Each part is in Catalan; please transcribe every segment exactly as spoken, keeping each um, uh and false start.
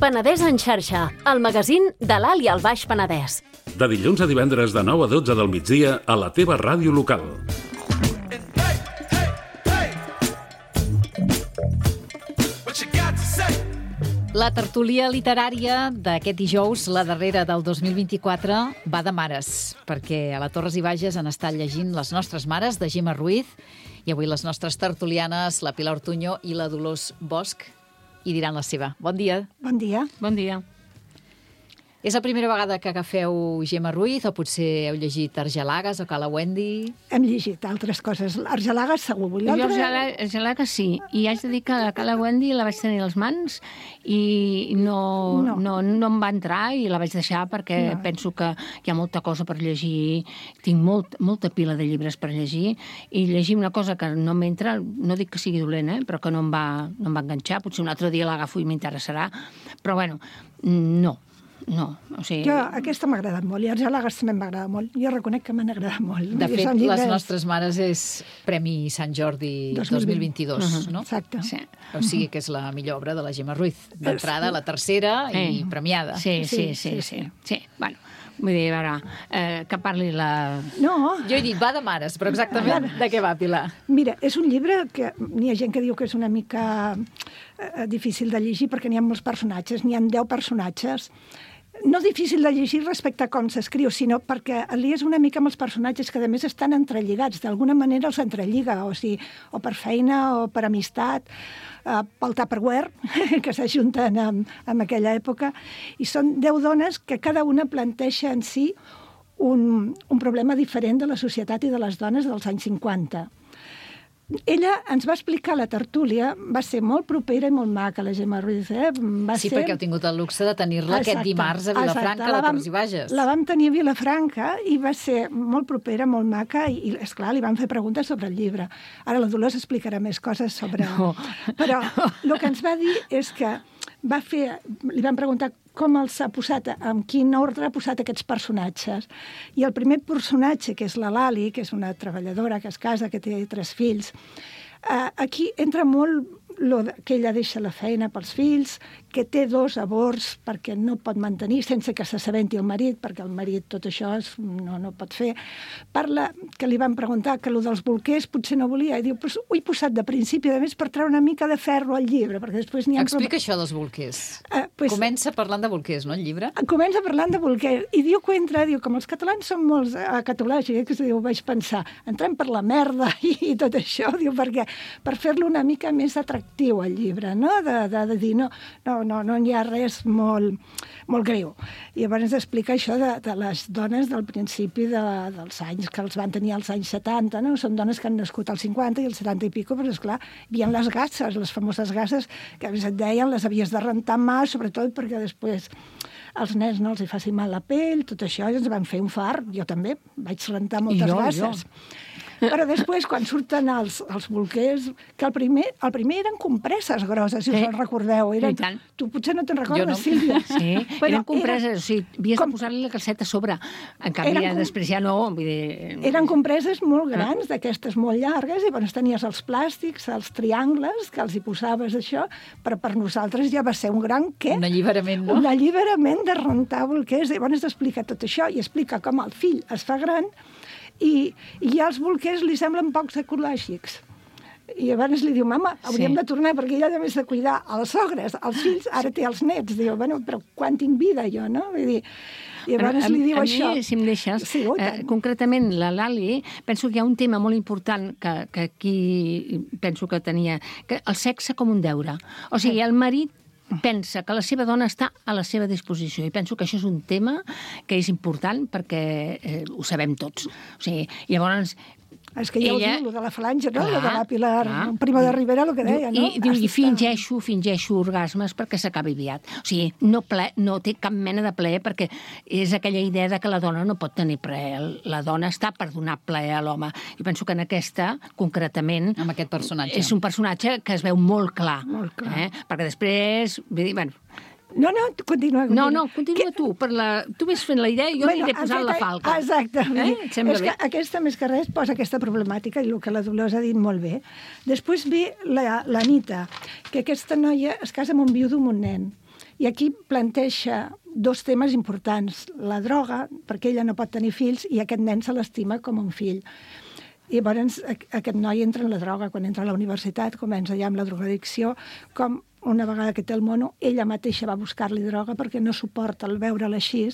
Penedès en xarxa, el magazín de l'Alt i el Baix Penedès. De dilluns a divendres de nou a dotze del migdia a la teva ràdio local. La tertúlia literària d'aquest dijous, la darrera del dos mil vint-i-quatre, va de mares, perquè a la Torres i Bages han estat llegint Les nostres mares, de Gemma Ruiz, i avui les nostres tertulianes, la Pilar Ortuño i la Dolors Bosch, i diran la seva. Bon dia. Bon dia. Bon dia. És la primera vegada que agafeu Gemma Ruiz, o potser heu llegit Argelagues o Cala Wendy? Hem llegit altres coses. Argelagues segur. Jo Argelagues sí, i haig de dir que la Cala Wendy la vaig tenir a les mans i no, no. No, no em va entrar i la vaig deixar perquè no. Penso que hi ha molta cosa per llegir, tinc molt, molta pila de llibres per llegir, i llegir una cosa que no m'entra, no dic que sigui dolent, eh, però que no em va, no em va enganxar, potser un altre dia l'agafo i m'interessarà, però bueno, no. No, o sigui... Jo, aquesta m'ha agradat molt, i Argelagues també m'agrada molt. Jo reconec que m'han agradat molt. De fet, llibres... Les nostres mares és Premi Sant Jordi dos mil vint-i-dos, uh-huh. no? Exacte. Sí. O sigui que és la millor obra de la Gemma Ruiz. D'entrada, la tercera i eh. premiada. Sí, sí, sí, sí. sí, sí. sí. Bueno, vull dir, a veure, eh, que parli la... No. Jo he dit va de mares, però exactament de què va, Pilar? Mira, és un llibre que n'hi ha gent que diu que és una mica eh, difícil de llegir perquè n'hi ha molts personatges, n'hi ha deu personatges. No difícil de llegir respecte a com s'escriu, sinó perquè lies una mica amb els personatges que, a més, estan entrelligats. D'alguna manera els entrelliga, o sigui, o per feina o per amistat, eh, pel Tupperware, que s'ajunten en, en aquella època. I són deu dones que cada una planteja en si un, un problema diferent de la societat i de les dones dels anys cinquanta. Ella ens va explicar la tertúlia, va ser molt propera i molt maca, la Gemma Ruiz. Eh? Va sí, ser... perquè heu tingut el luxe de tenir-la aquest dimarts a Vilafranca, a la Torres i Bages. La vam tenir a Vilafranca i va ser molt propera, molt maca, i, i esclar, li van fer preguntes sobre el llibre. Ara la Dolors explicarà més coses sobre... No. Però el que ens va dir és que va fer... Li van preguntar com els ha posat, en quin ordre ha posat aquests personatges. I el primer personatge, que és la Lali, que és una treballadora que es casa, que té tres fills, eh, aquí entra molt lo de, que ella deixa la feina pels fills, que té dos aborts perquè no pot mantenir sense que s'assabenti el marit, perquè el marit tot això es, no, no pot fer. Parla, que li van preguntar que allò dels bolquers potser no volia, i diu, pues, ho he posat de principi, a més, per treure una mica de ferro al llibre, perquè després n'hi ha... Explica pro... això dels bolquers. Uh, pues, Comença parlant de bolquers, no, el llibre? Comença parlant de bolquers, i diu que entra, diu, com els catalans són molts acatolàgics, diu, vaig pensar, entrem per la merda i, i tot això, diu, perquè per fer-lo una mica més atractiu al llibre, no? De, de, de dir, no, no, no, no hi ha res molt, molt greu. I llavors explica això de, de les dones del principi de, dels anys, que els van tenir als anys setanta, no? Són dones que han nascut als cinquanta i als setanta i pico, però esclar, hi havia les gasses, les famoses gasses, que a més et deien, les havies de rentar mà, sobretot perquè després als nens no els hi faci mal la pell, tot això, i ens van fer un far, jo també, vaig rentar moltes jo, gasses. Jo. Però després, quan surten els, els bolquers, que el primer, el primer eren compreses grosses, si us en recordeu. Eren, tu potser no te'n recordes, no. Sílvia. Sí, bueno, eren compreses, era, o sigui, havies com, de posar-li la calceta a sobre. En canvi, ja, després ja no... Vull dir... Eren compreses molt grans, d'aquestes molt llargues, i llavors tenies els plàstics, els triangles, que els hi posaves això, però per nosaltres ja va ser un gran què? Un alliberament, no? Un alliberament de rentar bolquers. Llavors explica tot això, i explica com el fill es fa gran, i, i ja els bolquers li semblen pocs ecològics. I llavors li diu, mama, hauríem sí. de tornar, perquè ella ha de cuidar els sogres, els fills, ara té els nets. Diu, bueno, però quan tinc vida jo, no? Vull dir, i llavors a, li diu a això. A mi, si em deixes, sí, eh, concretament la Lali, penso que hi ha un tema molt important que, que aquí penso que tenia, que el sexe com un deure. O sigui, el marit pensa que la seva dona està a la seva disposició, i penso que això és un tema que és important perquè eh, ho sabem tots. O sigui, llavors... És que ja ella... ho diu, el de la falange, no? Clar, el de la Pilar clar. Prima de Rivera, el que deia, no? I diu, i fingeixo, fingeixo orgasmes perquè s'acabi aviat. O sigui, no, ple, no té cap mena de plaer perquè és aquella idea de que la dona no pot tenir plaer. La dona està per donar plaer a l'home. I penso que en aquesta, concretament... Amb aquest personatge. És un personatge que es veu molt clar. Molt clar. Eh? Perquè després... Vull dir, bueno, No, no, continua. continua. No, no, continua que... tu. Per la... Tu ves fent la idea i jo bueno, aniré posant la falca. Exacte. Eh? Et sembla és bé? Que aquesta, més que res, posa aquesta problemàtica, i el que la Dolors ha dit molt bé. Després ve la, la Anita, que aquesta noia es casa amb un viudo amb un nen. I aquí planteja dos temes importants. La droga, perquè ella no pot tenir fills, i aquest nen se l'estima com un fill. I llavors aquest noi entra en la droga. Quan entra a la universitat comença ja amb la drogadicció, com una vegada que té el mono, ella mateixa va buscar-li droga perquè no suporta el veure-la així.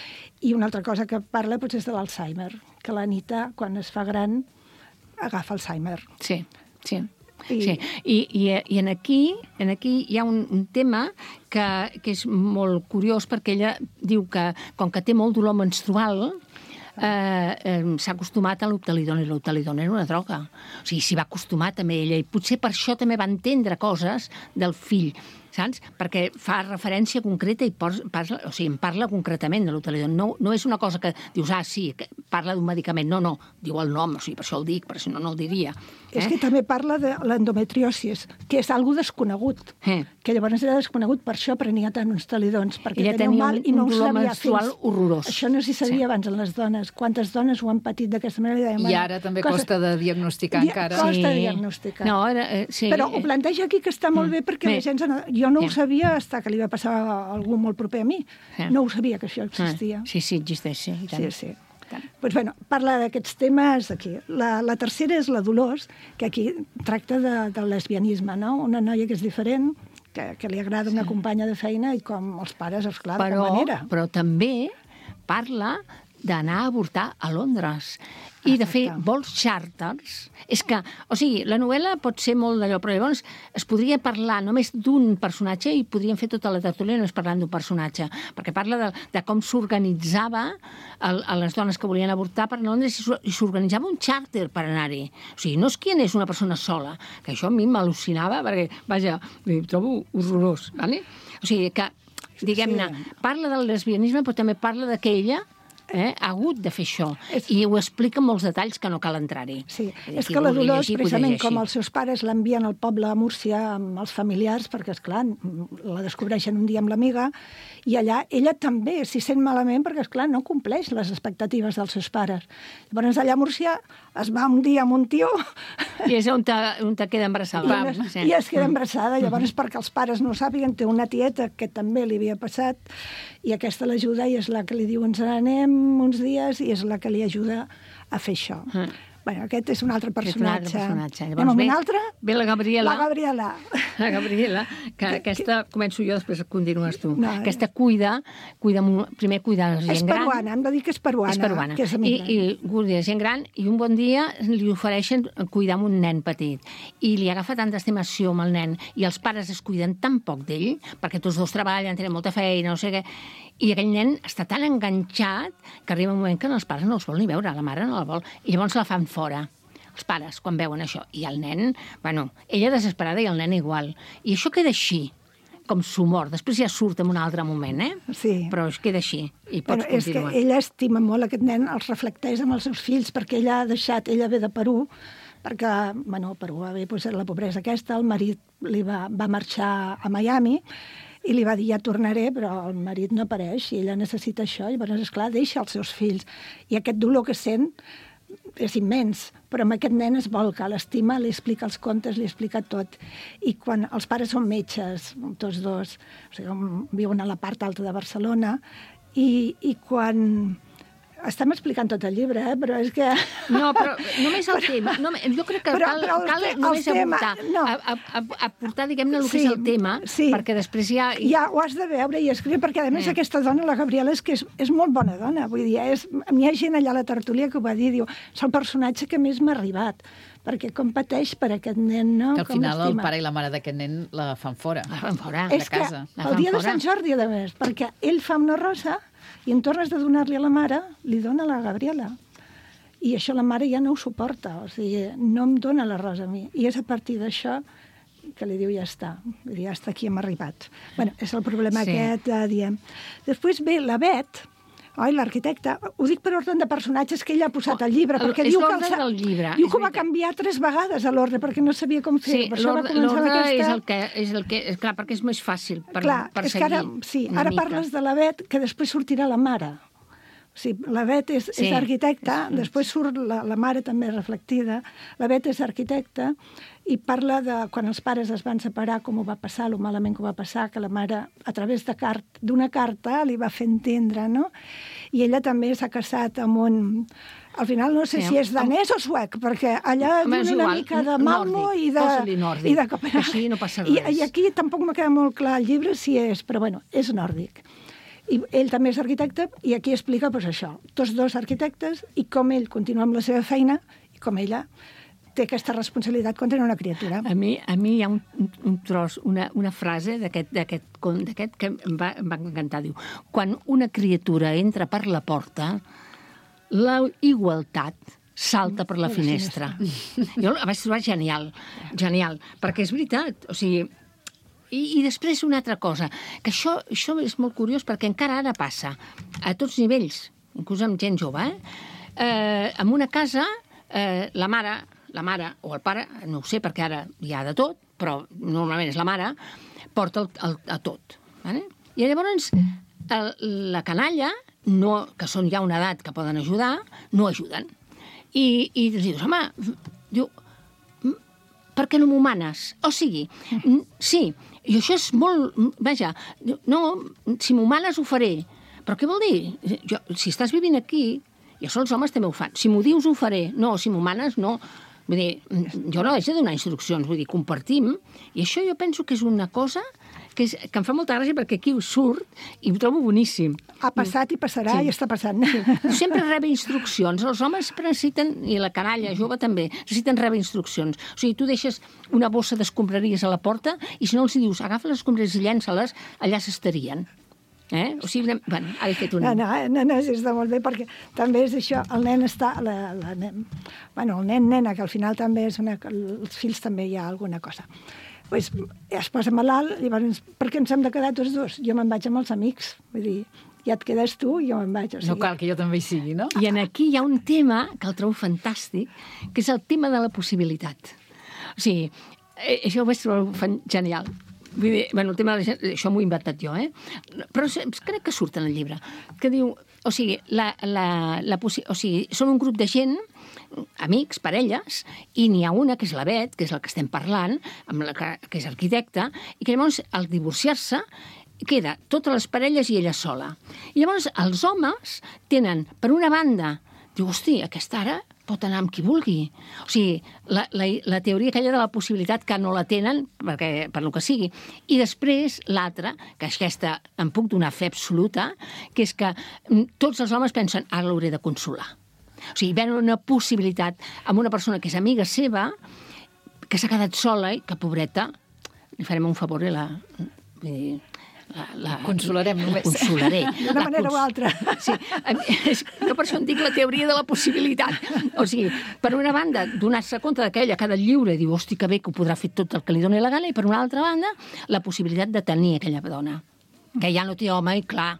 I una altra cosa que parla potser és de l'Alzheimer, que l'Anita, quan es fa gran, agafa Alzheimer. Sí, sí. I... Sí. I, i, i en, aquí, en aquí hi ha un, un tema que, que és molt curiós, perquè ella diu que, com que té molt dolor menstrual, eh, eh, s'ha acostumat a l'optalidona, i l'optalidona era una droga. O sigui, s'hi va acostumar també ella, i potser per això també va entendre coses del fill, saps? Perquè fa referència concreta i parla, o sigui, en parla concretament de l'optalidona. No, no és una cosa que dius, ah, sí, que parla d'un medicament. No, no, diu el nom, o sigui, per això el dic, perquè si no, no el diria. Eh? És que també parla de l'endometriosis, que és algo desconegut, eh. que llavors era desconegut, per això prenia tant uns talidons, perquè ella tenia un mal un, i no un ho dolor sabia menstrual fins... horrorós. Això no s'hi sabia sí. abans en les dones. Quantes dones ho han patit d'aquesta manera? I ara també cosa... costa de diagnosticar Di encara. Costa sí. diagnosticar. No, era, eh, sí. Però ho planteja aquí que està molt bé, perquè bé. la gent... Jo no ho Sí. sabia fins que li va passar a algú molt proper a mi. Sí. No ho sabia que això existia. Sí, sí, existeix, sí. I tant. Sí, sí. Pues, bueno, parla d'aquests temes aquí. La, la tercera és la Dolors, que aquí tracta de, del lesbianisme, no? Una noia que és diferent, que, que li agrada una sí. companya de feina, i com els pares, esclar, de però, cap manera. Però també parla d'anar a avortar a Londres i de fer vols xàrters. És que, o sigui, la novel·la pot ser molt d'allò, però llavors es podria parlar només d'un personatge i podríem fer tota la tertúlia només parlant d'un personatge, perquè parla de, de com s'organitzava a les dones que volien avortar per anar a Londres, i s'organitzava un xàrter per anar-hi. O sigui, no és qui anés una persona sola, que això a mi m'al·lucinava, perquè, vaja, ho trobo horrorós, vale? O sigui, que, diguem-ne, parla del lesbianisme, però també parla de que ella Eh, ha hagut de fer això. És... I ho explica en molts detalls que no cal entrar-hi. Sí, és que la Dolors, precisament com els seus pares l'envien al poble de Múrcia amb els familiars, perquè, esclar, la descobreixen un dia amb l'amiga, i allà ella també s'hi sent malament perquè, esclar, no compleix les expectatives dels seus pares. Llavors, allà a Múrcia es va un dia amb un tio... I és on te, on te queda embarassada. I, sí. I es queda embarassada. Llavors, perquè els pares no ho sàpiguen, té una tieta que també li havia passat, i aquesta l'ajuda i és la que li diu ens n'anem uns dies, i és la que li ajuda a fer això. Mm. Bueno, aquest és un altre personatge. És un altre personatge. Llavors, Anem amb ve, un altre? Ve la Gabriela. La Gabriela. La Gabriela, que, que aquesta començo jo, després continues tu. No, aquesta cuida, cuida primer cuida de gent és gran. És peruana, hem de dir que és peruana. És peruana. Que és I, i cuida de gent gran, i un bon dia li ofereixen cuidar amb un nen petit. I li agafa tanta estimació amb el nen, i els pares es cuiden tan poc d'ell, perquè tots dos treballen, tenen molta feina, no sé què, i aquell nen està tan enganxat que arriba un moment que els pares no els vol ni veure, la mare no la vol, i llavors la fan fora. Els pares, quan veuen això. I el nen, bueno, ella desesperada i el nen igual. I això queda així, com s'humor. Després ja surt en un altre moment, eh? Sí. Però es queda així, i pots Però continuar. És que ella estima molt aquest nen, els reflecteix amb els seus fills, perquè ella ha deixat, ella ve de Perú, perquè, bueno, Perú va haver pues, la pobresa aquesta, el marit li va, va marxar a Miami, i li va dir, ja tornaré, però el marit no apareix, i ella necessita això, i llavors, esclar, deixa els seus fills. I aquest dolor que sent és immens, però amb aquest nen es volca, l'estima, li explica els contes, li explica tot. I quan els pares són metges, tots dos, o sigui, viuen a la part alta de Barcelona, i, i quan... Estem explicant tot el llibre, eh? Però és que... No, però només el tema. No, jo crec que però, cal, però cal el, només el tema, aportar, no. a, a, a aportar, diguem-ne, el sí, que és el tema, sí. perquè després ja... Ja ho has de veure i escriure, perquè a més eh. aquesta dona, la Gabriela, és que és, és molt bona dona. Vull dir, és, hi ha gent allà a la tertúlia que ho va dir, diu, és el personatge que més m'ha arribat, perquè com pateix per aquest nen, no? Que al final el pare i la mare d'aquest nen la fan fora. La fan fora, de casa. És que el dia de Sant Jordi, a més, perquè ell fa una rosa i en tornes de donar-li a la mare, li dona a la Gabriela. I això la mare ja no ho suporta, o sigui, no em dona la rosa a mi. I és a partir d'això que li diu, ja està, ja està aquí, hem arribat. Bueno, és el problema sí. aquest, eh, diem. Després ve la Bet, oi, l'arquitecta, ho dic per ordre de personatges que ella ha posat al llibre, oh, perquè diu que, el, del llibre, diu que ho va canviar tres vegades a l'ordre, perquè no sabia com fer. Sí, l'ordre aquesta... és, el que, és el que... És clar, perquè és més fàcil per, clar, per és seguir que ara, sí, ara mica. Parles de la Bet, que després sortirà la mare. O sigui, la Bet és, Sí. és arquitecta, després surt la, la mare també reflectida, la Bet és arquitecta i parla de quan els pares es van separar, com ho va passar, lo malament que ho va passar, que la mare, a través de cart, d'una carta, li va fer entendre, no? I ella també s'ha casat amb un... Al final no sé Sí, si és danès o suec, perquè allà Home, és diuen una igual, mica de Malmo nòrdic, i de... posa-li nòrdic, i de Copenhague. així no passa I, res. I aquí tampoc m'ha quedat molt clar el llibre si és, però bueno, és nòrdic. I ell també és arquitecte i aquí explica doncs, això, tots dos arquitectes i com ell continua amb la seva feina i com ella té aquesta responsabilitat quan tenen una criatura. A mi, a mi hi ha un, un tros, una, una frase d'aquest d'aquest conte d'aquest que em va, em va encantar. Diu, quan una criatura entra per la porta, la igualtat salta per la finestra. Jo la vaig trobar genial, genial, perquè és veritat, o sigui, i, i després una altra cosa, que això, això és molt curiós perquè encara ara passa, a tots nivells, inclús amb gent jove, eh? Eh, en una casa, eh, la mare, la mare o el pare, no ho sé perquè ara hi ha de tot, però normalment és la mare, porta el, el, a tot. Vale? I llavors el, la canalla, no, que són ja una edat que poden ajudar, no ajuden. I, i dius, home, diu, per què no m'ho manes? O sigui, sí, i això és molt... Vaja, no, si m'ho manes ho faré. Però què vol dir? Jo, si estàs vivint aquí, i això els homes també ho fan. Si m'ho dius ho faré. No, si m'ho manes, no. Vull dir, jo no haig de donar instruccions, vull dir, compartim, i això jo penso que és una cosa que, és, que em fa molta gràcia perquè aquí ho surt i ho trobo boníssim. Ha passat i passarà Sí. i està passant. Sempre rebe instruccions. Els homes necessiten, i la canalla jove també, necessiten rebre instruccions. O sigui, tu deixes una bossa d'escombraries a la porta i si no els dius, agafa les escombraries i llença-les, allà s'estarien. Eh? O sigui, bueno, ara he fet un... No, no, no, no, està molt bé, perquè també és això, el nen està... La, la nen, bueno, el nen, nena, que al final també és una... Els fills també hi ha alguna cosa. Pues, es posa malalt, llavors, per què ens hem de quedar tots dos? Jo me'n vaig amb els amics, vull dir, ja et quedes tu i jo me'n vaig. O sigui, No cal que jo també hi sigui, no? I en aquí hi ha un tema que el trobo fantàstic, que és el tema de la possibilitat. O sigui, eh, això ho vaig trobar genial. Vull dir, bueno, el tema de la, això m'ho he inventat jo, eh? Però crec que surt en el llibre, que diu, o sigui, la, la, la possi- o sigui, són un grup de gent, amics, parelles, i n'hi ha una, que és la Bet, que és la que estem parlant, amb la que, que és arquitecta, i que llavors, al divorciar-se, queda totes les parelles i ella sola. I llavors els homes tenen, per una banda, diu, hosti, aquesta ara pot anar amb qui vulgui. O sigui, la, la, la teoria aquella de la possibilitat que no la tenen, perquè, per lo que sigui. I després l'altra, que és aquesta, em puc donar fe absoluta, que és que tots els homes pensen, ara l'hauré de consolar. O sigui, ven una possibilitat amb una persona que és amiga seva, que s'ha quedat sola i que, pobreta, li farem un favor i la... Vull dir, la, la Consolarem la només. consolaré. D'una manera o altra. Sí, jo per això en dic la teoria de la possibilitat. O sigui, per una banda, donar-se compte que ella ha quedat lliure i diu, hosti, que bé, que ho podrà fer tot el que li doni la gana, i per una altra banda, la possibilitat de tenir aquella dona, que ja no té home i, clar...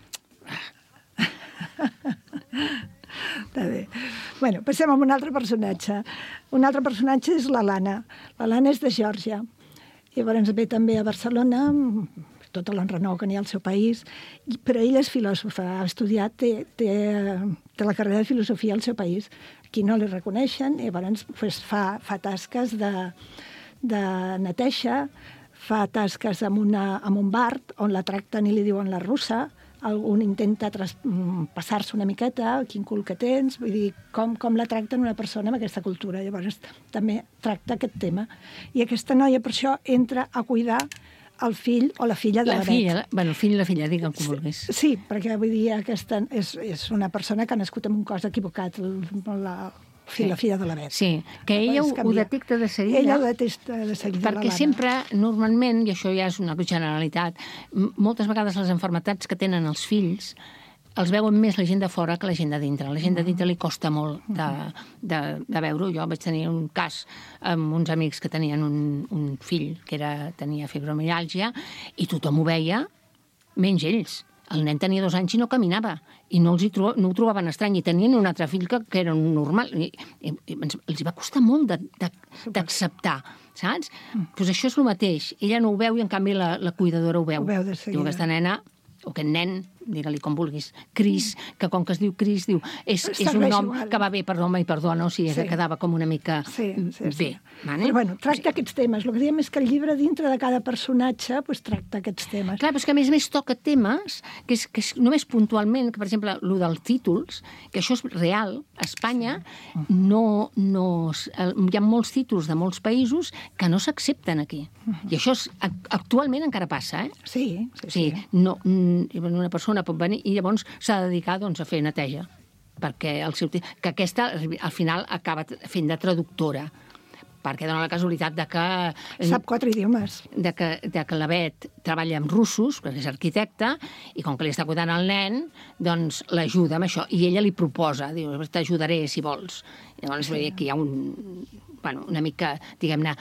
Està bé. Bueno, passem a un altre personatge. Un altre personatge és la Lana. La Lana és de Geòrgia. Llavors ve també a Barcelona, tota l'enrenou que n'hi ha al seu país, però ella és filòsofa, ha estudiat, té, té, té la carrera de filosofia al seu país. Aquí no li reconeixen, i llavors pues, fa, fa tasques de, de neteja, fa tasques amb, una, amb un bar on la tracten i li diuen la russa, algun intenta tras, passar-se una miqueta, quin cul que tens, vull dir, com, com la tracten una persona amb aquesta cultura. Llavors també tracta aquest tema. I aquesta noia, per això, entra a cuidar el fill o la filla de la, la filla, Bet. Bueno, el fill i la filla, digue'm com vulguis. Sí, perquè vull dir, aquesta és, és una persona que ha nascut amb un cos equivocat, la, sí. la filla de la Bet. Sí, que ella ho, ho detecta de seguida. Ella ho detecta de seguida, perquè sempre, normalment, i això ja és una generalitat, moltes vegades les malalties que tenen els fills els veuen més la gent de fora que la gent de dintre. La gent de dintre li costa molt de, de, de veure-ho. Jo vaig tenir un cas amb uns amics que tenien un, un fill que era, tenia fibromialgia i tothom ho veia, menys ells. El nen tenia dos anys i no caminava, i no, els hi tro no ho trobaven estrany, i tenien un altre fill que, que era normal. I, i, i els va costar molt d'acceptar, saps? Doncs pues això és el mateix. Ella no ho veu i, en canvi, la, la cuidadora ho veu. Ho veu de seguida. Diu, aquesta nena, o aquest nen, digue-li com vulguis, Cris, que com que es diu Cris, diu, és, és un nom igual. Que va bé per home i per dona, o sigui, sí. que quedava com una mica sí, sí, sí. bé. Vale? Però, bueno, tracta sí. aquests temes. El que diem és que el llibre, dintre de cada personatge, pues, tracta aquests temes. Clar, però és que a més a més toca temes que és, que és només puntualment, que per exemple, el dels títols, que això és real, a Espanya sí. no, no, hi ha molts títols de molts països que no s'accepten aquí. Uh-huh. I això és, actualment encara passa, eh? Sí, sí, sí. sí. No, una persona pot venir i llavors s'ha de dedicar doncs, a fer neteja, perquè el seu, que aquesta al final acaba fent de traductora, perquè dona la casualitat de que... Sap quatre idiomes. De que, de que la Bet treballa amb russos, que és arquitecta, i com que li està cuidant el nen, doncs l'ajuda amb això. I ella li proposa, diu, t'ajudaré si vols. I llavors sí. aquí hi ha un, bueno, una mica, diguem-ne,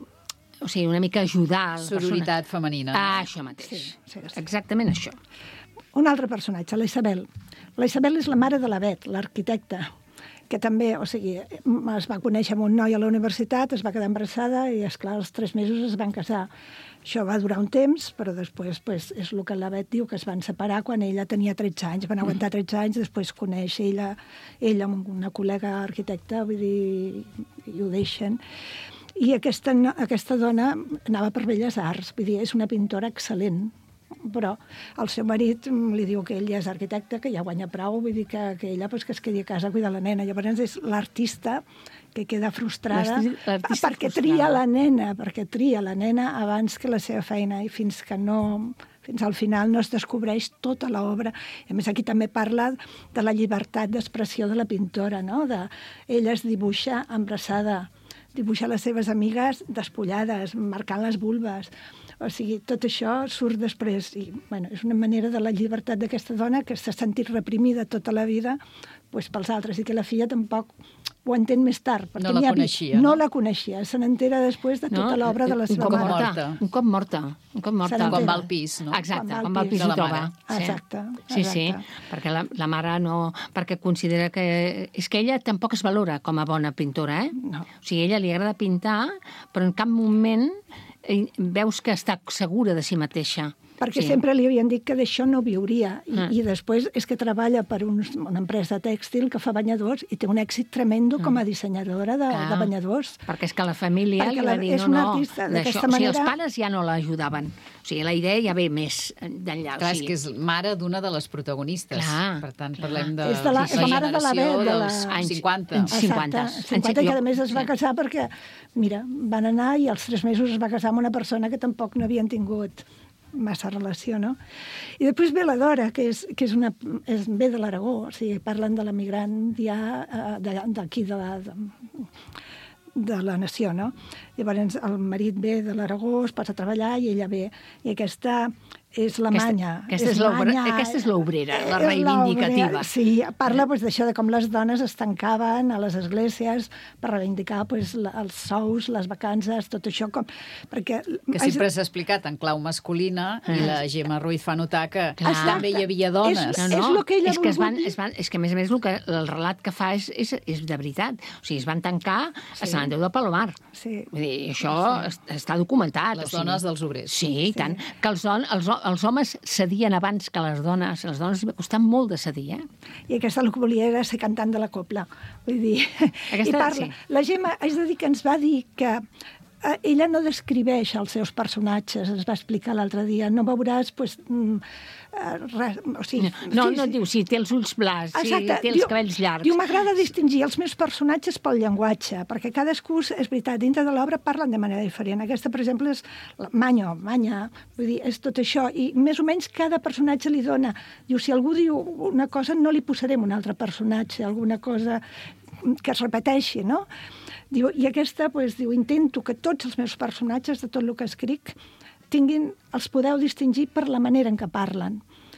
o sigui, una mica ajudar... Sororitat femenina. Ah, això mateix. Sí, sí, sí. Exactament això. Un altre personatge, la Isabel. La Isabel és la mare de la Bet, l'arquitecta, que també, o sigui, es va conèixer amb un noi a la universitat, es va quedar embarassada i, esclar, als tres mesos es van casar. Això va durar un temps, però després pues, és el que la Bet diu, que es van separar quan ella tenia tretze anys, van aguantar tretze anys, després coneix ella, ella amb una col·lega arquitecta, vull dir, i ho deixen. I aquesta, aquesta dona anava per Belles Arts, vull dir, és una pintora excel·lent, però el seu marit li diu que ell ja és arquitecte, que ja guanya prou, vull dir que, que ella pues, que es quedi a casa a cuidar la nena. Llavors és l'artista que queda frustrada perquè frustrada. tria la nena, perquè tria la nena abans que la seva feina, i fins que no... fins al final no es descobreix tota l'obra. A més, aquí també parla de la llibertat d'expressió de la pintora, no? De, ella es dibuixa embarassada, dibuixa les seves amigues despullades, marcant les vulves. O sigui, tot això surt després. I, bueno, és una manera de la llibertat d'aquesta dona que s'ha sentit reprimida tota la vida pues, pels altres, i que la filla tampoc ho entén més tard. No la coneixia. No la coneixia. Se n'entera després de tota no, l'obra de la seva mare. Morta. Un cop morta. Un cop morta. Quan va al pis, no? Exacte, quan va al pis ho troba. Sí. Exacte. Sí, exacte. sí, perquè la, la mare no... Perquè considera que... És que ella tampoc es valora com a bona pintora, eh? No. O sigui, a ella li agrada pintar, però en cap moment veus que està segura de si mateixa. Perquè sí. sempre li havien dit que d'això no viuria. I, ah. I després és que treballa per un, una empresa tèxtil que fa banyadors i té un èxit tremendo ah. com a dissenyadora de, de banyadors. Perquè és que la família perquè li va dir és no, una no, artista d'aquesta manera... O sigui, els pares ja no l'ajudaven. O sigui, la idea ja ve més d'enllà. Clar, o sigui... és que és mare d'una de les protagonistes. Clar, per tant, clar. parlem de, és de la, sí, la mare de la Bet, de la... anys cinquanta. cinquanta. Exacte, cinquanta, que a més es va casar perquè, mira, van anar i als tres mesos es va casar amb una persona que tampoc no havien tingut massa relació, no? I després ve la Dora, que és, que és una, és, ve de l'Aragó, o sigui, parlen de l'emigrant ja d'aquí, de, de la... De, de la nació, no? Llavors el marit ve de l'Aragó, es posa a treballar i ella ve. I aquesta és la aquesta, manya. Aquesta és, és aquesta és l'obrera, la reivindicativa. Sí, parla pues, d'això de com les dones es tancaven a les esglésies per reivindicar pues, la, els sous, les vacances, tot això. Com, perquè, que sempre s'ha explicat en clau masculina mm. i la Gemma Ruiz fa notar que Clar. també hi havia dones. És, no, no, és, que ella és, que es van, es van, és que, a més a més, el, que, el relat que fa és, és, és de veritat. O sigui, es van tancar sí. a Sant Andreu del Palomar. Sí. Vull dir, això sí. està documentat. Les o sigui, dones dels obrers. Sí, i tant. Sí. Que els, don, els, els homes cedien abans que les dones. Les dones va costar molt de cedir, eh? I aquesta el que volia era ser cantant de la copla. Vull dir... Aquesta, I parla. Sí. La Gemma, és de dir que ens va dir que eh, ella no descriveix els seus personatges, ens va explicar l'altre dia. No veuràs, doncs... Mm, res, o sigui, no, sí, no diu si té els ulls blats, si exacte. té els diu, cabells llargs. Diu, m'agrada distingir els meus personatges pel llenguatge, perquè cadascú, és veritat, dintre de l'obra parlen de manera diferent. Aquesta, per exemple, és manyo, manya, vull dir, és tot això, i més o menys cada personatge li dona. Diu, si algú diu una cosa, no li posarem un altre personatge, alguna cosa que es repeteixi, no? Diu, i aquesta, doncs, diu, intento que tots els meus personatges, de tot el que escric, tinguin, els podeu distingir per la manera en què parlen.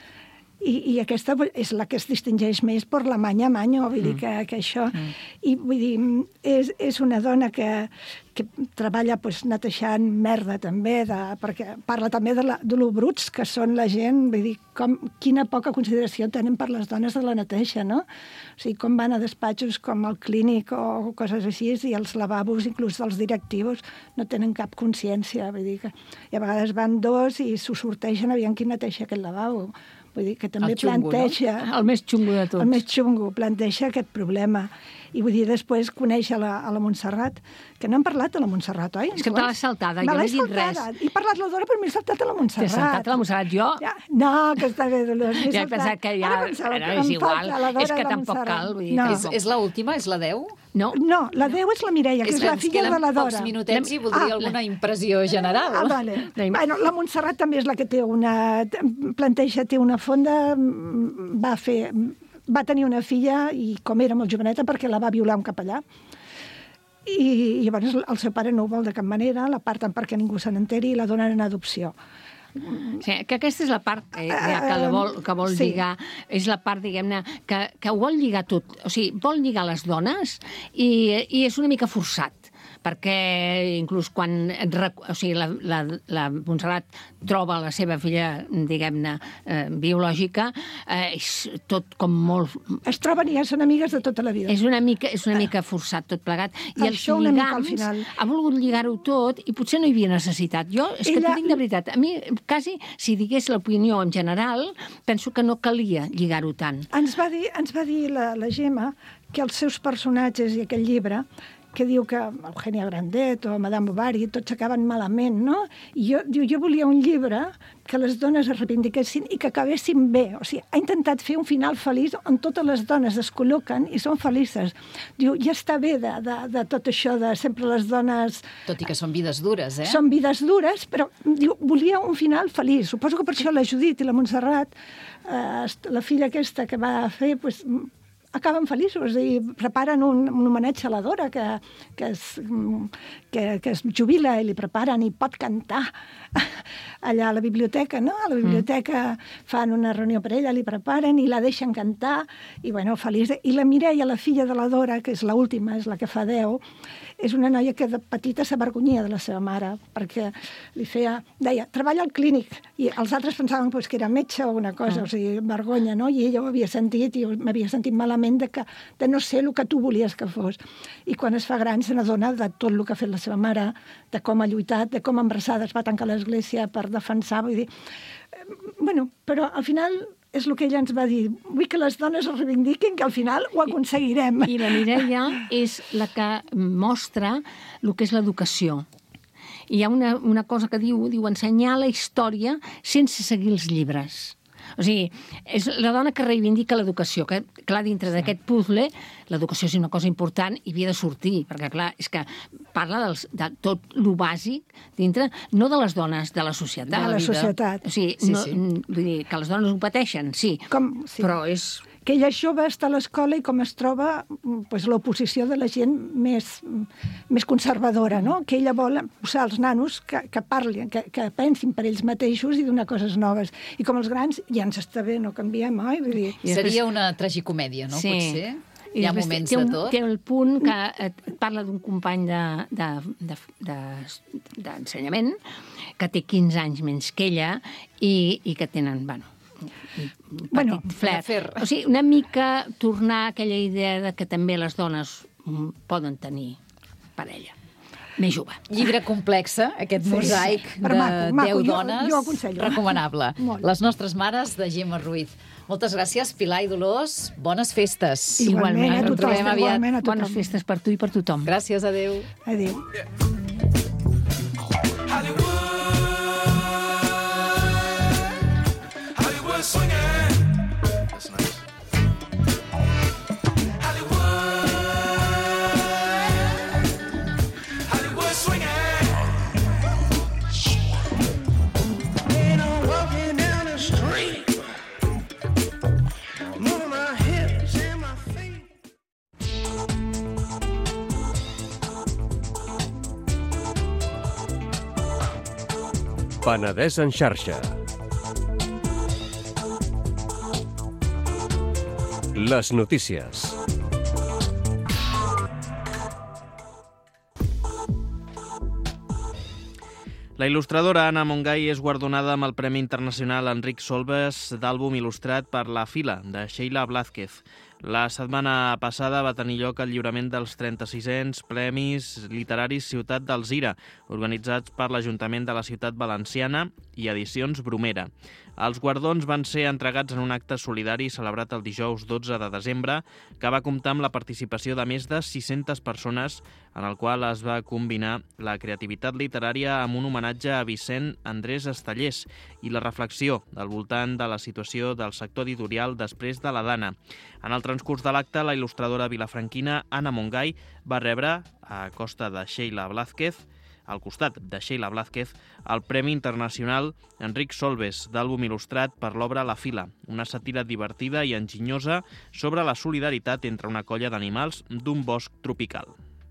I, i aquesta és la que es distingeix més per la manya manyo, vull mm. dir que, que això... Mm. I vull dir, és, és una dona que, que treballa pues, netejant merda també, de, perquè parla també de, la, de lo bruts que són la gent, vull dir, com, quina poca consideració tenen per les dones de la neteja, no? O sigui, com van a despatxos com el clínic o coses així, i els lavabos, inclús dels directius, no tenen cap consciència, vull dir que i a vegades van dos i s'ho sortegen aviam qui neteja aquest lavabo. Vull dir que també el xungo, planteja... No? El més xungo de tots. El més xungo, planteja aquest problema. I vull dir, després conèixer la, a la Montserrat, que no hem parlat de la Montserrat, oi? És que te l'has saltada, jo no he dit res. He parlat la d'hora, però m'he saltat a la Montserrat. T'he saltat a la Montserrat, jo? Ja, no, que està bé, Dolors, m'he ja he pensat que ja... Ara és igual, és que tampoc cal. Vull dir, no. És, és l'última, és la deu? No, no la deu és la Mireia, que és, és la filla de la Dora. Pocs minutets i voldria ah, alguna impressió general. Ah, vale. Bueno, la Montserrat també és la que té una... Planteja, té una fonda, va fer... Va tenir una filla i com era molt joveneta perquè la va violar un capellà. I, i llavors el seu pare no ho vol de cap manera, l'aparten perquè ningú se n'enteri i la donen en adopció. Sí, que aquesta és la part que, que, vol, que vol sí. lligar, és la part, diguem-ne, que, que ho vol lligar tot. O sigui, vol lligar les dones i, i és una mica forçat, perquè inclús quan o sigui, la, la, la Montserrat troba la seva filla, diguem-ne, eh, biològica, eh, és tot com molt... Es troben i ja són amigues de tota la vida. És una mica, és una mica forçat tot plegat. I això els lligams, una mica al final. Ha volgut lligar-ho tot i potser no hi havia necessitat. Jo, és que Ella... t'ho dic de veritat, a mi quasi, si digués l'opinió en general, penso que no calia lligar-ho tant. Ens va dir, ens va dir la, la Gemma que els seus personatges i aquell llibre que diu que Eugènia Grandet o Madame Bovary tots acaben malament, no? I jo, diu, jo volia un llibre que les dones es reivindiquessin i que acabessin bé. O sigui, ha intentat fer un final feliç on totes les dones es col·loquen i són felices. Diu, ja està bé de, de, de tot això de sempre les dones... Tot i que són vides dures, eh? Són vides dures, però diu, volia un final feliç. Suposo que per això la Judit i la Montserrat, eh, la filla aquesta que va fer... Pues, acaben feliços i preparen un, un homenatge a la Dora que, que, es, que, que es jubila i li preparen i pot cantar allà a la biblioteca, no? A la biblioteca fan una reunió per ella, li preparen i la deixen cantar i, bueno, feliç. I la Mireia, la filla de la Dora, que és l'última, és la que fa deu, és una noia que de petita s'avergonyia de la seva mare perquè li feia... Deia, treballa al clínic i els altres pensaven pues, que era metge o una cosa, ah. o sigui, vergonya, no? I ella ho havia sentit i m'havia sentit malament de, que, de no ser el que tu volies que fos. I quan es fa gran se n'adona de tot el que ha fet la seva mare, de com ha lluitat, de com embarassada es va tancar a l'església per defensar, vull dir... Bueno, però al final és el que ella ens va dir. Vull que les dones es reivindiquin, que al final ho aconseguirem. I la Mireia és la que mostra el que és l'educació. I hi ha una, una cosa que diu, diu ensenyar la història sense seguir els llibres. O sigui, és la dona que reivindica l'educació, que, clar, dintre sí. d'aquest puzzle, l'educació és una cosa important i havia de sortir, perquè, clar, és que parla dels, de tot lo bàsic dintre, no de les dones, de la societat. De la societat. O sigui, sí, no, sí. Vull dir, que les dones ho pateixen, sí, Com, sí. però és... Que ella jove està a l'escola i com es troba pues, l'oposició de la gent més, més conservadora, no? Que ella vol posar els nanos que, que parlin, que, que pensin per ells mateixos i donar coses noves. I com els grans ja ens està bé, no canviem, oi? Vull dir... Seria una tragicomèdia, no? Sí. Potser? Hi ha moments té un, de tot. Té el punt que et parla d'un company d'ensenyament de, de, de, que té quinze anys menys que ella i, i que tenen, bueno, un bueno, flair. O sigui, una mica tornar a aquella idea de que també les dones poden tenir parella. Més jove. Llibre complexe, aquest mosaic sí, sí. de deu dones, jo, jo recomanable. Les nostres mares, de Gemma Ruiz. Moltes gràcies, Pilar i Dolors. Bones festes. Igualment, igualment a tothom. Ens trobem aviat. A tothom. Bones festes per tu i per tothom. Gràcies, adéu. Adéu. Penedès en xarxa. Les notícies. La il·lustradora Anna Montgai és guardonada amb el Premi Internacional Enric Solbes d'àlbum il·lustrat per La fila, de Sheila Blázquez. La setmana passada va tenir lloc el lliurament dels trenta-sisens Premis Literaris Ciutat d'Alzira, organitzats per l'Ajuntament de la Ciutat Valenciana i Edicions Bromera. Els guardons van ser entregats en un acte solidari celebrat el dijous dotze de desembre, que va comptar amb la participació de més de sis-centes persones, en el qual es va combinar la creativitat literària amb un homenatge a Vicent Andrés Estallés i la reflexió al voltant de la situació del sector editorial després de la Dana. En el transcurs de l'acte, la il·lustradora vilafranquina Anna Montgai va rebre, a costa de Sheila Blázquez, al costat de Sheila Blázquez, el Premi Internacional Enric Solbes d'àlbum il·lustrat per l'obra La fila, una sàtira divertida i enginyosa sobre la solidaritat entre una colla d'animals d'un bosc tropical.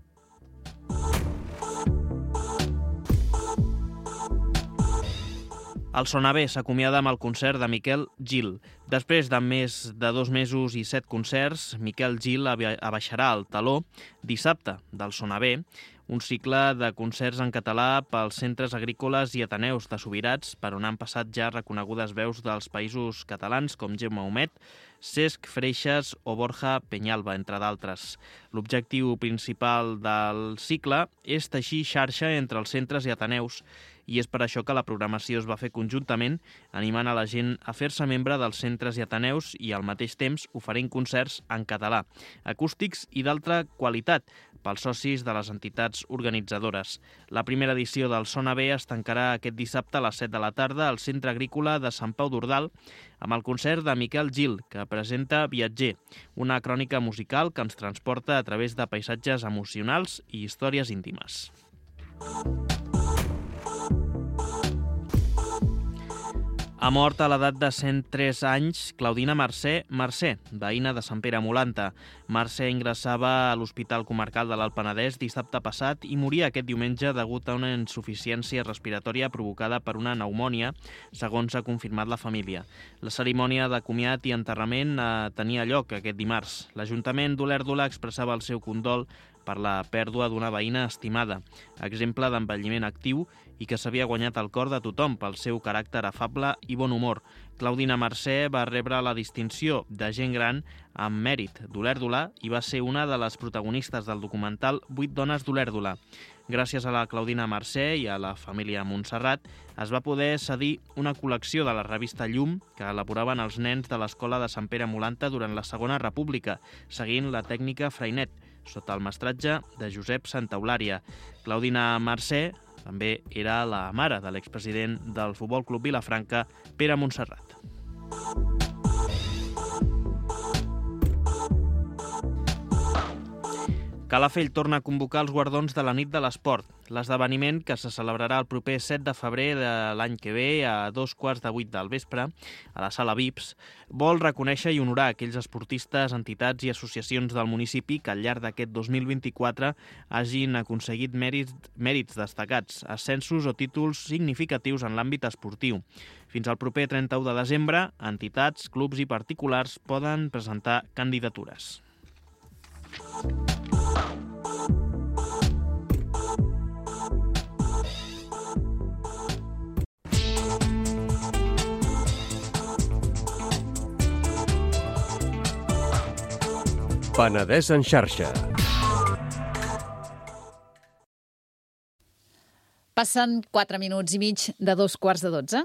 El Sonavé s'acomiada amb el concert de Miquel Gil. Després de més de dos mesos i set concerts, Miquel Gil abaixarà el taló dissabte del Sonavé, un cicle de concerts en català pels centres agrícoles i ateneus de Subirats, per on han passat ja reconegudes veus dels països catalans com Gemma Humet, Cesc Freixas o Borja Peñalba, entre d'altres. L'objectiu principal del cicle és teixir xarxa entre els centres i ateneus, i és per això que la programació es va fer conjuntament, animant a la gent a fer-se membre dels centres i ateneus i al mateix temps oferint concerts en català, acústics i d'altra qualitat pels socis de les entitats organitzadores. La primera edició del Sonavé es tancarà aquest dissabte a les set de la tarda al Centre Agrícola de Sant Pau d'Ordal amb el concert de Miquel Gil, que presenta Viatger, una crònica musical que ens transporta a través de paisatges emocionals i històries íntimes. Ha mort a l'edat de cent tres anys Claudina Mercè Mercè, veïna de Sant Pere Molanta. Mercè ingressava a l'Hospital Comarcal de l'Alt Penedès dissabte passat i moria aquest diumenge degut a una insuficiència respiratòria provocada per una pneumònia, segons ha confirmat la família. La cerimònia de comiat i enterrament tenia lloc aquest dimarts. L'Ajuntament d'Olèrdola expressava el seu condol per la pèrdua d'una veïna estimada, exemple d'envelliment actiu i que s'havia guanyat el cor de tothom pel seu caràcter afable i bon humor. Claudina Mercè va rebre la distinció de gent gran amb mèrit d'Olèrdola i va ser una de les protagonistes del documental Vuit dones d'Olèrdola. Gràcies a la Claudina Mercè i a la família Montserrat es va poder cedir una col·lecció de la revista Llum que elaboraven els nens de l'Escola de Sant Pere Molanta durant la Segona República, seguint la tècnica Freinet, sota el mestratge de Josep Santaulària. Claudina Mercè també era la mare de l'expresident del Futbol Club Vilafranca, Pere Montserrat. Calafell torna a convocar els guardons de la nit de l'esport. L'esdeveniment, que se celebrarà el proper set de febrer de l'any que ve a dos quarts de vuit del vespre, a la sala V I P S, vol reconèixer i honorar aquells esportistes, entitats i associacions del municipi que al llarg d'aquest dos mil vint-i-quatre hagin aconseguit mèrits, mèrits destacats, ascensos o títols significatius en l'àmbit esportiu. Fins al proper trenta-u de desembre, entitats, clubs i particulars poden presentar candidatures. Penedès en xarxa. Passen quatre minuts i mig de dos quarts de dotze.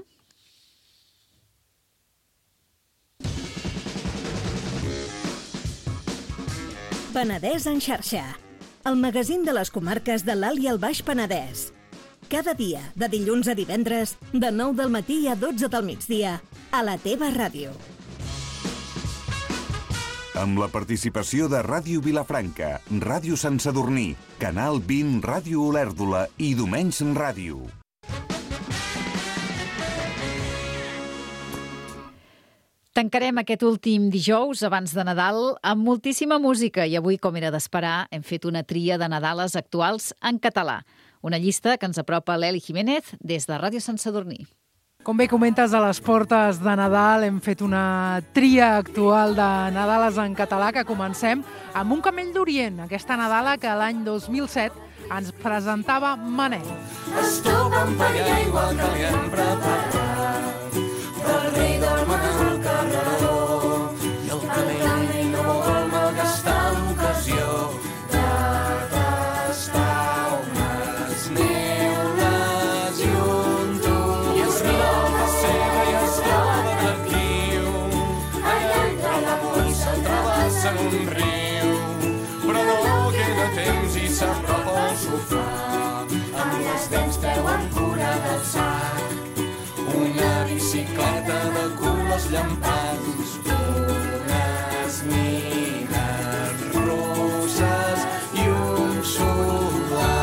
Penedès en xarxa, el magazín de les comarques de l'Alt i el Baix Penedès. Cada dia, de dilluns a divendres, de nou del matí a dotze del migdia, a la teva ràdio. Amb la participació de Ràdio Vilafranca, Ràdio Sant Sadurní, Canal vint, Ràdio Olèrdola i Domenys Ràdio. Tancarem aquest últim dijous abans de Nadal amb moltíssima música i avui, com era d'esperar, hem fet una tria de Nadales actuals en català. Una llista que ens apropa l'Eli Jiménez des de Ràdio Sant Sadurní. Com bé comentes, a les portes de Nadal hem fet una tria actual de Nadales en català que comencem amb un camell d'Orient, aquesta Nadala que l'any dos mil set ens presentava Manel. Estopa amb pa i aigua que li hem preparat. El rei dorm al carreró i el camell no vol malgastar l'ocasió de tastar unes neules i un tub. I es mira la seva i es troba tranquil. Allà entre la por se'l travessa un riu, però no queda temps i s'apropa al sofà amb les dents veuen cura del sac. Una bicicleta de colors llampants, unes nines roses i un solar.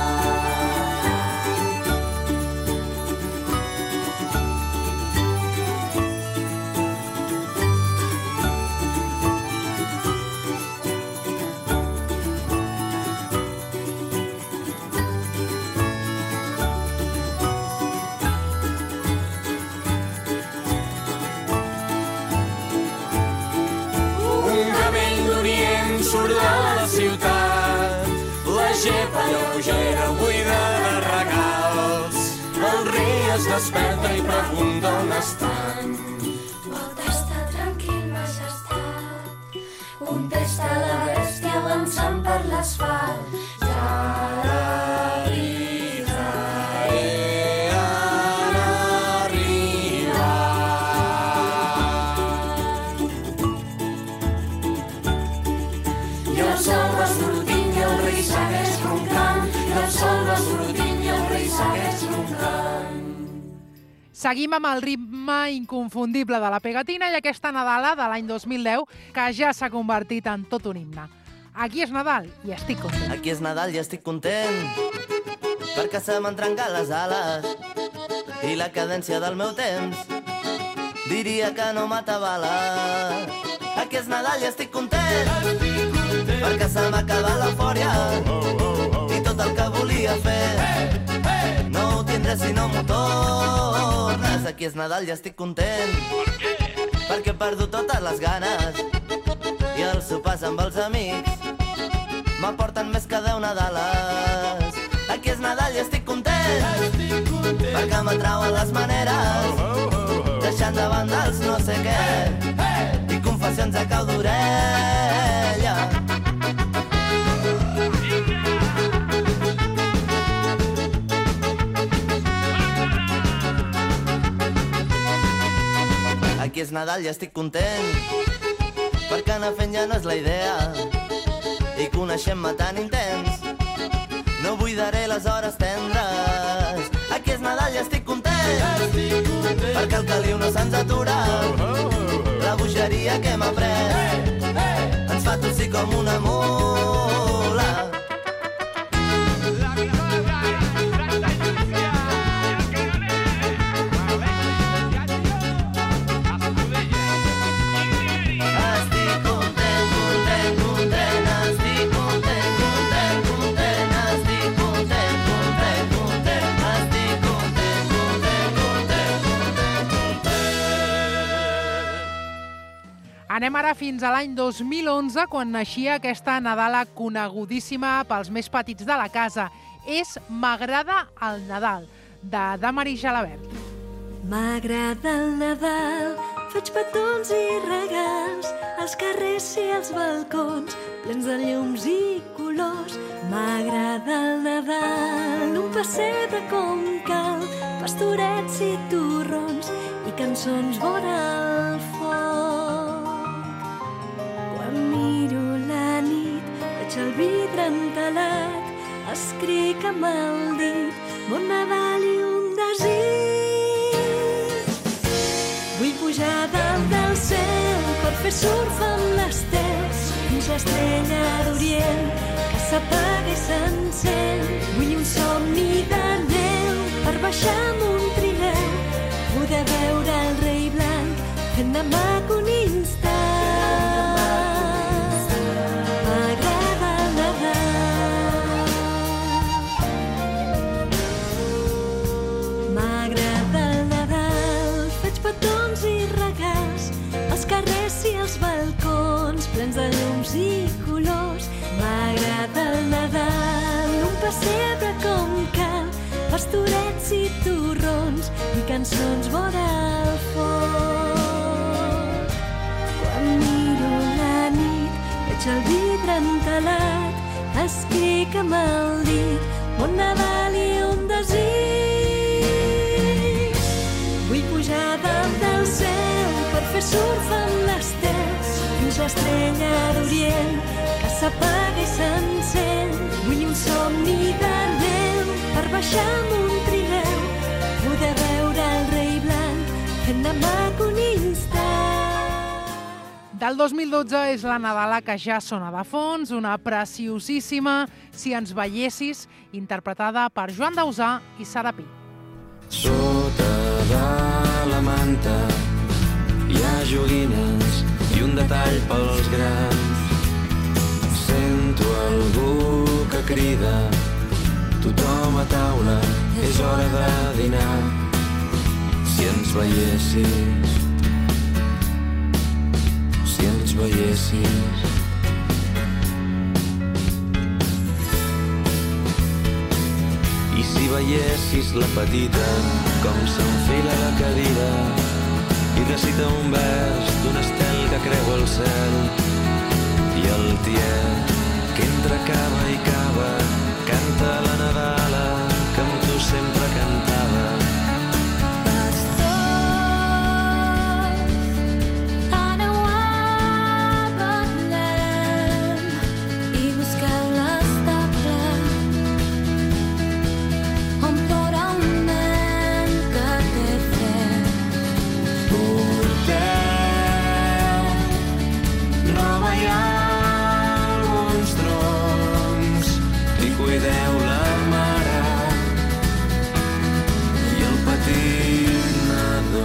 Surt de la ciutat, la gepa lleugera buida de regals. El rei es desperta i pregunta on estan. Pot estar tranquil, majestat, contesta la bèstia avançant per l'asfalt. Ja Seguim amb el ritme inconfundible de la pegatina i aquesta Nadala de l'any dos mil deu que ja s'ha convertit en tot un himne. Aquí és Nadal i estic content. Aquí és Nadal i estic content perquè se m'han trencat les ales i la cadència del meu temps diria que no m'atabala. Aquí és Nadal i estic content perquè se m'ha acabat l'eufòria i tot el que volia fer no ho tindré si no m'ho tornes. Aquí és Nadal i estic content perquè he perdut totes les ganes i els sopars amb els amics m'aporten més que deu Nadales. Aquí és Nadal i estic content perquè m'atrauen les maneres deixant de banda els no sé què i confessions a cau d'orella. Aquí és Nadal i estic content perquè anar fent ja no és la idea i coneixent-me tan intens no buidaré les hores tendres. Aquí és Nadal i estic content perquè el caliu no se'ns atura, la bogeria que hem après ens fa tossir com una mula. Anem ara fins a l'any dos mil onze, quan naixia aquesta Nadala conegudíssima pels més petits de la casa. És M'agrada el Nadal, de Damari Jalabert. M'agrada el Nadal, faig petons i regals, als carrers i als balcons, plens de llums i colors. M'agrada el Nadal, un pessebre com cal, pastorets i torrons i cançons vora el foc. Miro la nit, veig el vidre entelat, escric amb el dit, bon Nadal i un desig. Vull pujar dalt del cel per fer surf amb l'Estel, fins l'estrella d'Orient que s'apaga i s'encén. Vull un somni de neu per baixar amb un trineu, poder veure el rei blanc fent de maco un instant. Petons i regals, els carrers i els balcons, plens de llums i colors. M'agrada el Nadal, un pessebre com cal, pastorets i torrons i cançons vora el foc. Quan miro la nit, veig el vidre entelat, escric amb el dit, bon Nadal i un desig. Vull pujar dalt del cel per fer surf amb l'estels, fins l'estrella d'Orient que s'apaga i s'encén. Vull un somni de neu per baixar amb un trineu, poder veure el rei blanc fent de maco un instant. Del dos mil dotze és la Nadala que ja sona de fons, una preciosíssima Si ens veiessis, interpretada per Joan Dausà i Sara Pi. Sota de la manta hi ha joguines i un detall pels grans. Sento algú que crida, tothom a taula, és hora de dinar. Si ens veiessis, si ens veiessis. I si veiessis la petita com s'enfila la cadira i recita un vers d'un estel que creua el cel, i el tiet que entre cava i cava canta la Nadala que amb tu sempre cantava. Cuideu la mare i el petit nadó.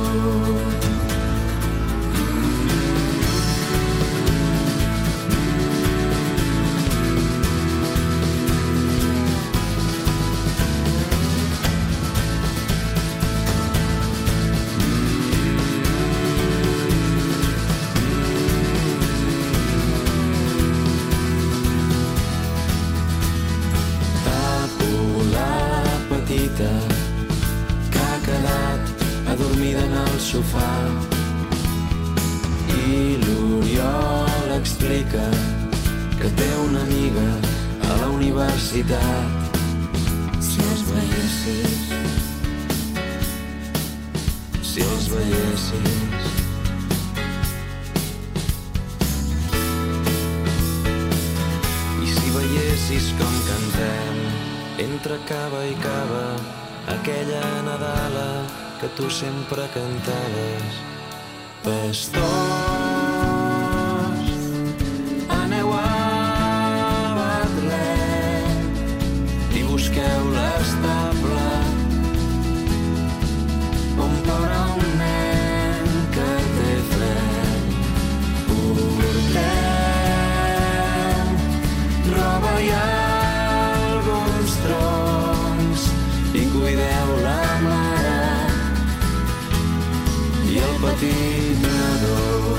Que ha quedat adormida en el sofà i l'Oriol explica que té una amiga a la universitat. Si els veiessis, si els veiessis. I si veiessis com cantem entre cava i cava, aquella Nadala que tu sempre cantaves. Pastors, aneu a Betlem i busqueu l'estable on plora un nen que té fred. Porteu roba i troncs i cuideu la mare i el petit nadó.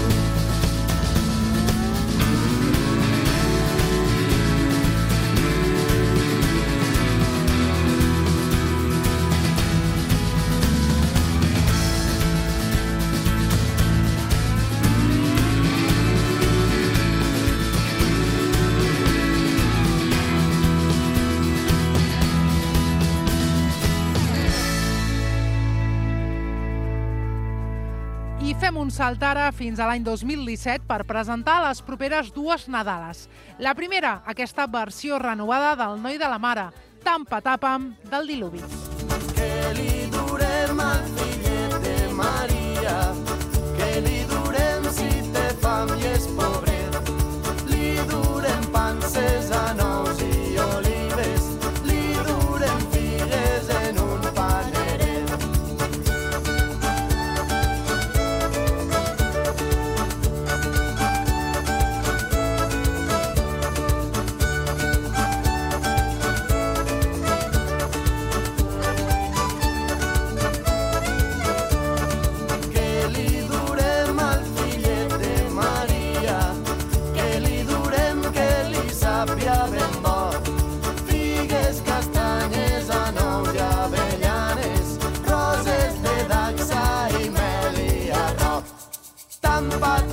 Fem un salt ara fins a l'any dos mil disset per presentar les properes dues Nadales. La primera, aquesta versió renovada del Noi de la Mare, Tampa Tapa'm, del Diluvi. Que li durem al fillet de Maria, que li durem si té fam i és pobret, li durem panses a nous i olives, li durem figues en un paneret.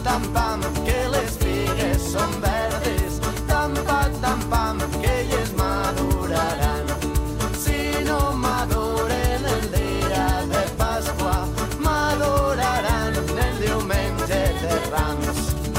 tam, pam, que les figues són verdes. Tam, pa, tam, pam, que elles maduraran. Si no maduren el dia de Pasqua, maduraran el diumenge de Rams.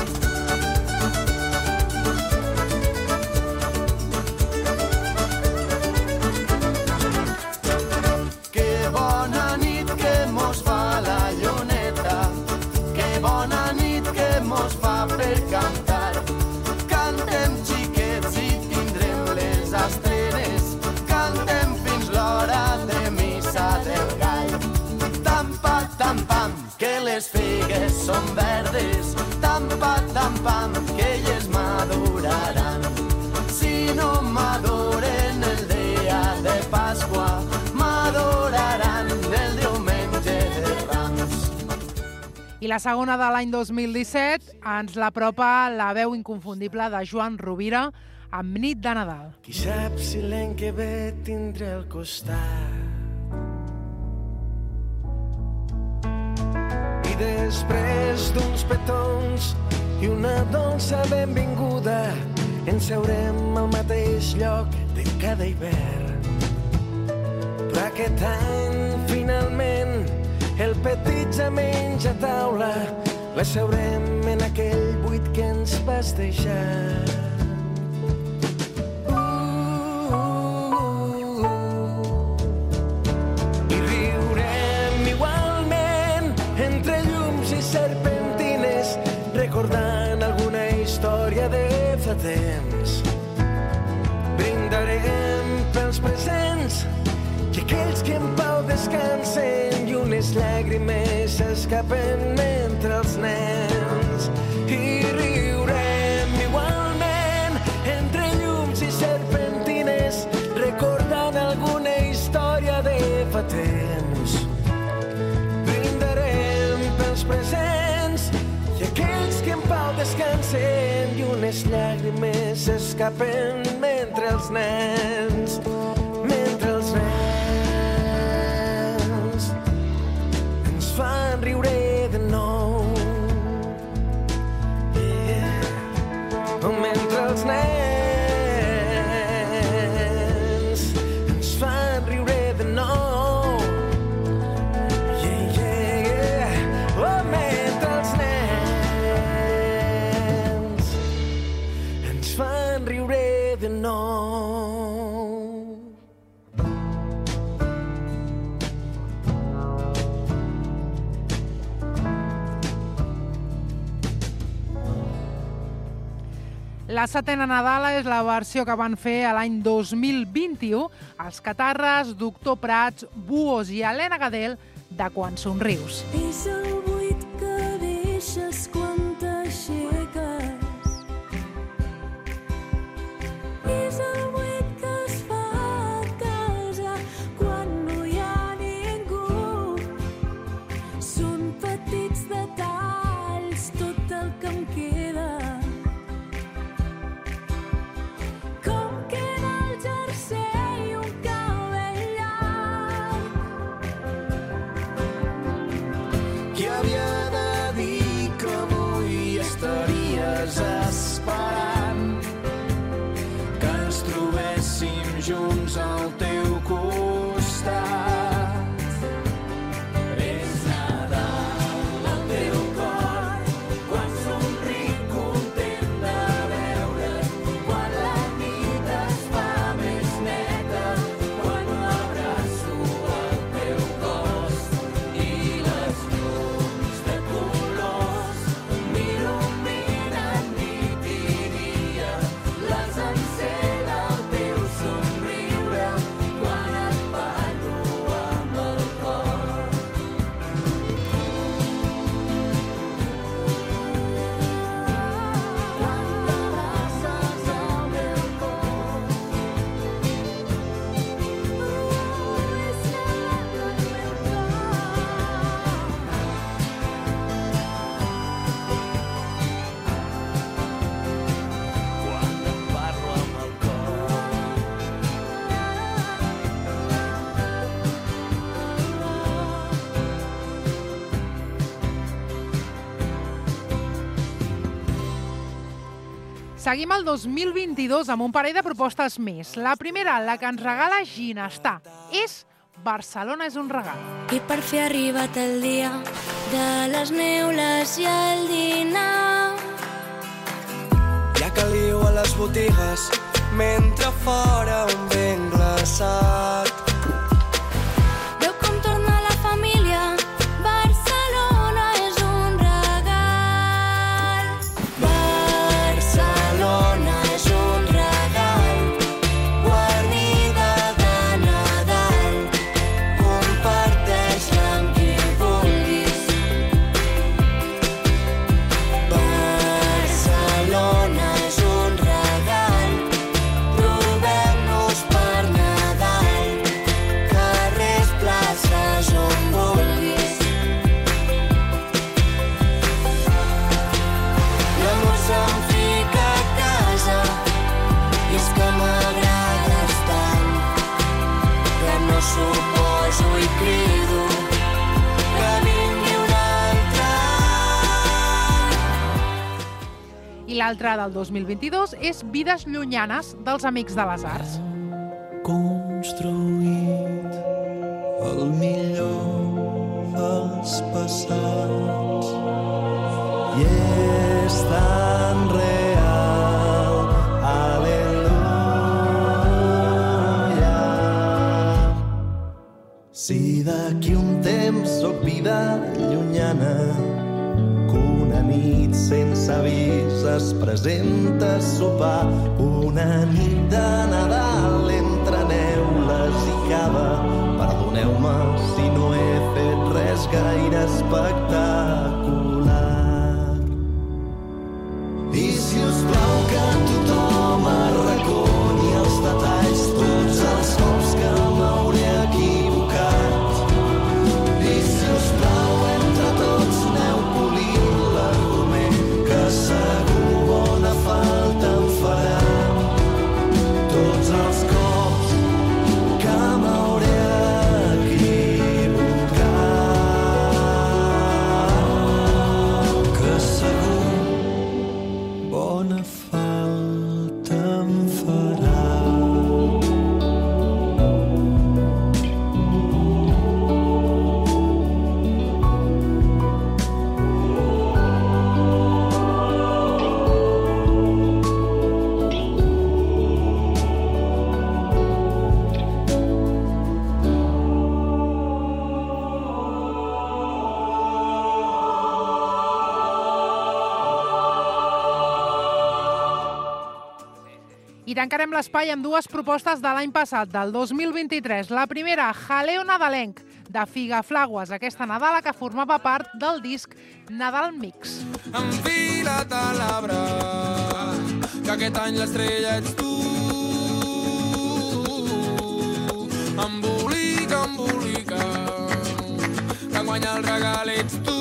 Que bona nit que mos fa la lluneta, que bona nit que mos fa per cantar. Cantem xiquets i tindrem les estrenes, cantem fins l'hora de missa del gall. Tam, pa, tam, pam, que les figues són verdes. Tam, pa, tam, pam, que elles maduraran. Si no maduren el dia de Pasqua, maduraran el diumenge de Rams. I la segona de l'any dos mil disset ens l'apropa la veu inconfundible de Joan Rovira amb Nit de Nadal. Qui sap si l'any que ve tindré al costat. I després d'uns petons i una dolça benvinguda ens seurem al mateix lloc de cada hivern. Però aquest any, finalment, el petit ja menja a taula, la seurem en aquell buit que ens vas deixar. Uh, uh, uh. I riurem igualment entre llums i serpentines, recordant alguna història de fa temps. Brindarem pels presents i aquells que en pau descansen i unes llàgrimes s'escapen mentre els nens. I riurem igualment entre llums i serpentines, recordant alguna història de fa temps. Brindarem pels presents i aquells que en pau descansen i unes llàgrimes s'escapen mentre els nens, mentre els nens fan riure de nou. Yeah. Mentre els nens ens fan riure de nou. Yeah, yeah, yeah. Oh, mentre els nens ens fan riure de nou. La setena Nadala és la versió que van fer a l'any dos mil vint-i-u els Catarres, Doctor Prats, Buos i Helena Gadel de Quan somrius. És el buit que deixes quan t'aixeques. És el buit que es fa a casa quan no hi ha ningú. Són petits detalls tot el que em queda. Hi havia Seguim el dos mil vint-i-dos amb un parell de propostes més. La primera, la que ens regala Ginestar, és Barcelona és un regal. I per fi ha arribat el dia de les neules i el dinar. Hi ha caliu a les botigues mentre fora un vent glaçat. Veu com torna la família, Barcelona és un regal. Barcelona és un regal, guarnida de Nadal. Comparteix-la amb qui vulguis. Barcelona és un regal, trobem-nos per Nadal. Carrers, places, on vulguis. L'amor se'm fica a casa i és que m'agrades tant que no suposo i crido que vingui un altre. I l'altra del dos mil vint-i-dos és Vides llunyanes dels Amics de les Arts. Construït el millor dels passats i és tan real, aleluia. Si d'aquí un temps soc vida llunyana, que una nit sense avís es presenta a sopar, una nit de Nadal entre neules i cava. Perdoneu-me si no he fet res gaire espectacular. I si us plau que tothom arraconi els detalls, tots els cops que m'hauré equivocat. I si us plau entre tots aneu polint l'argument, que segur bona falta em farà. Tots els cops que m'hauré equivocat, que segur bona falta em farà. I tancarem l'espai amb dues propostes de l'any passat, del dos mil vint-i-tres. La primera, Jaleo nadalenc, de Figaflaues, aquesta Nadala que formava part del disc Nadal Mix. Enfila't a l'arbre, que aquest any l'estrella ets tu. Embolica, embolica, que guanya el regal ets tu.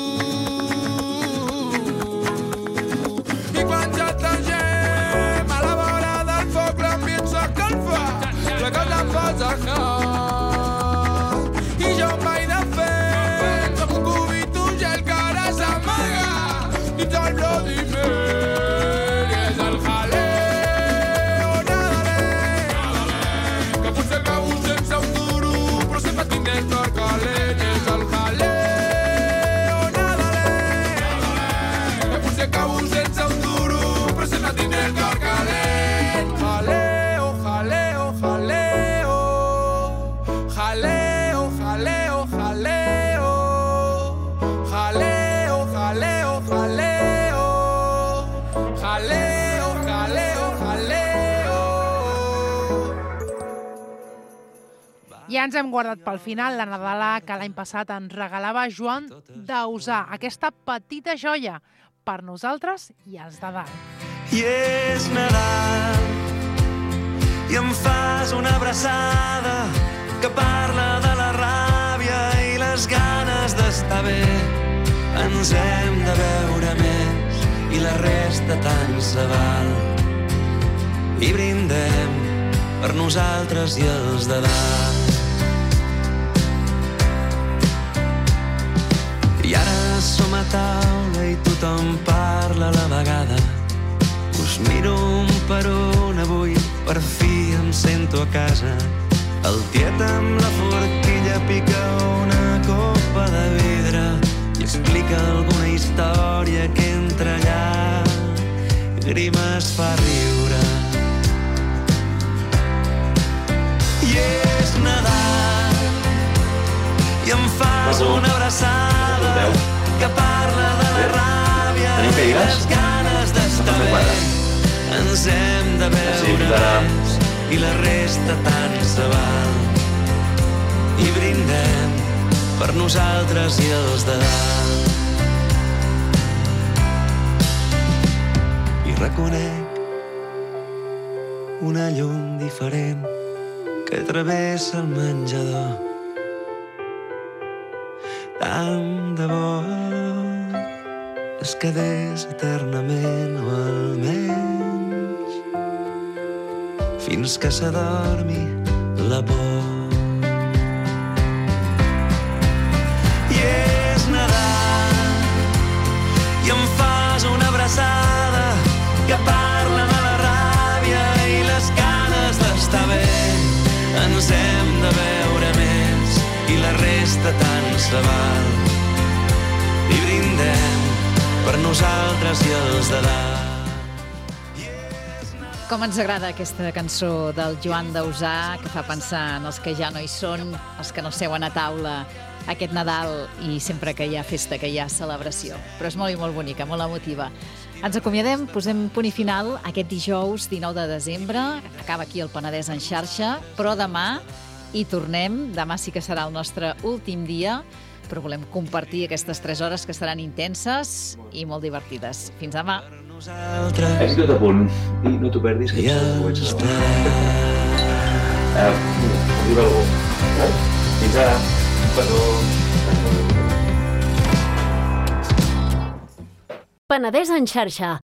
I quan ja t'engem a la vora del foc l'ambient s'escalfa, la cosa em posa hot. I jo em vaig de fet com un cubito gel que ara s'amaga dins el Bloody Mary. És el jaleo nadalenc, que potser acabo sense un duro, però sempre tinc dentro el calent. És el jaleo nadalenc, que potser acabo sense un duro, però sempre tinc dentro el calent. Jaleo, jaleo, jaleo, jaleo, jaleo, jaleo, jaleo, jaleo, jaleo, jaleo, jaleo, jaleo. Ja ens hem guardat pel final la Nadala que l'any passat ens regalava Joan Dausà, aquesta petita joia per nosaltres i els de dalt. I és Nadal i em fas una abraçada que parla de la ràbia i les ganes d'estar bé. Ens hem de veure més i la resta tant se val. I brindem per nosaltres i els de dalt. I ara som a taula i tothom parla a la vegada. Us miro per on avui per fi em sento a casa. El tiet amb la forquilla pica una copa de vidre i explica alguna història que entre llàgrimes fa riure. I és Nadal i em fas una abraçada que parla de la ràbia i les ganes d'estar bé. Ens hem de veure més i la resta tant se val. I brindem per nosaltres i els de dalt. I reconec una llum diferent que travessa el menjador. Tant de bo es quedés eternament o almenys fins que s'adormi la por. I és Nadal i em fas una abraçada que parla de la ràbia i les ganes d'estar bé. Ens hem de veure més i la resta tant se val. I brindem per nosaltres i els de dalt. Com ens agrada aquesta cançó del Joan Dausà, que fa pensar en els que ja no hi són, els que no seuen a taula aquest Nadal i sempre que hi ha festa, que hi ha celebració. Però és molt i molt bonica, molt emotiva. Ens acomiadem, posem punt i final aquest dijous dinou de desembre. Acaba aquí el Penedès en xarxa, però demà hi tornem. Demà sí que serà el nostre últim dia, però volem compartir aquestes tres hores que seran intenses i molt divertides. Fins demà. És tot a punt i no t'ho perdis, que ja està. Diu algú. Fins ara. Petó. Penedès en xarxa,